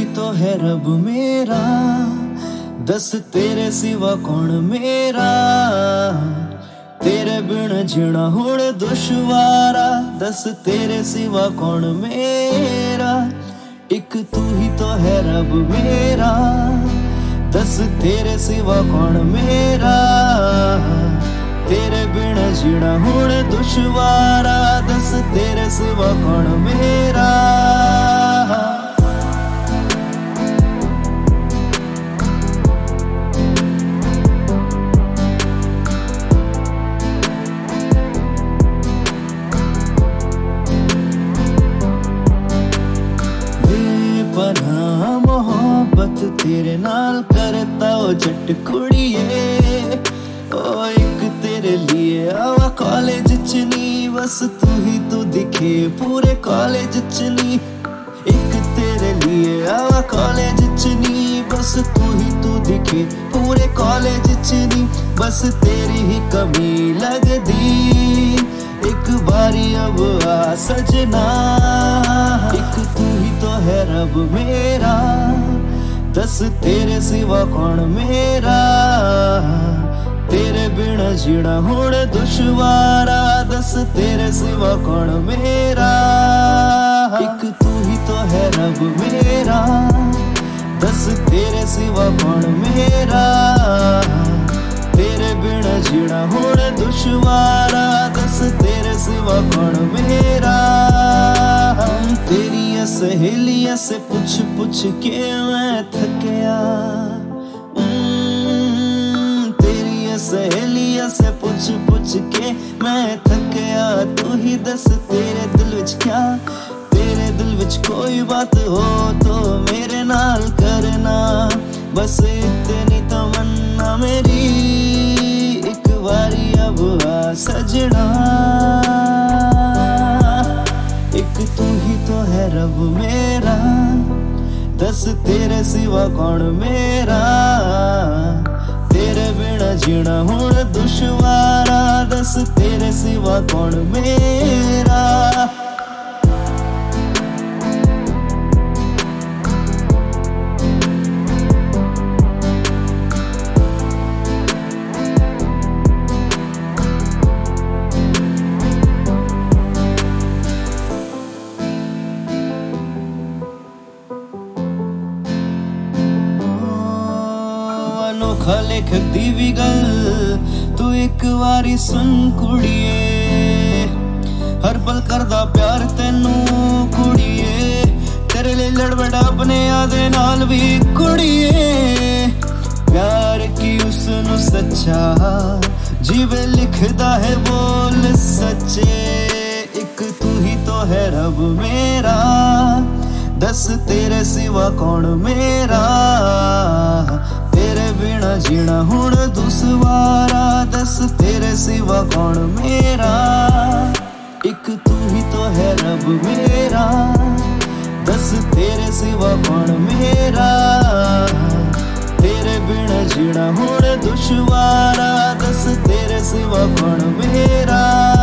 ही तो है रब मेरा, दस तेरे सिवा कौन मेरा। तेरे बिन जीना हुण दुश्वारा, दस तेरे सिवा कौन मेरा। एक तू ही तो है रब मेरा, दस तेरे सिवा कौन मेरा। तेरे बिन जीना हुण दुश्वारा, दस तेरे सिवा कौन मेरा। मोहब्बत तेरे नाल करता ओ जट कुड़िए। ओ एक तेरे लिए आवा कॉलेज च नी, बस तू ही तो दिखे पूरे कॉलेज च नी। एक तेरे लिए आवा कॉलेज च नी, बस तू ही तो दिखे पूरे कॉलेज च नी। बस तेरी ही कमी लगदी, एक बारी अब आ सजना। एक तू ही तो है रब मेरा, दस तेरे सिवा कौन मेरा। तेरे बिन जीना हुण दुश्वारा, दस तेरे सिवा कौन मेरा। एक तू ही तो है रब मेरा, दस तेरे सिवा कौन मेरा। तेरे बिन जीना हुण दुश्वारा, दस तेरे सिवा कौन मेरा। तेरी सहेलियां से पूछ पूछ के मैं थकया। तेरी सहेलियां से पूछ पूछ के मैं थकया। तू ही दस तेरे दिल विच क्या, तेरे दिल विच कोई बात हो तो मेरे नाल करना। बस इतनी तमन्ना मेरी, एक बारी अब आ सजना। एक तू ही तो है रब मेरा, दस तेरे सिवा कौन मेरा। तेरे बिना जीना हुण दुश्वारा, दस तेरे सिवा कौन मेरा। अनोखा लिख दी भी गल तू एक बारी सुन कुड़िए। हर पल करदा प्यार तेनू कुड़िए, तेरे लिए लड़बड़ा अपने आदे नाल भी कुड़िए। प्यार की उसनू सच्चा जीवे लिखदा है बोल सच्चे। एक तू ही तो है रब मेरा, दस तेरे सिवा कौन मेरा। तेरे बिना जीना हुण दुश्वारा, दस तेरे सिवा कौन मेरा। एक तू ही तो है रब मेरा, दस तेरे सिवा कौन मेरा। तेरे बिना जीना हुण दुश्वारा, दस तेरे सिवा कौन मेरा।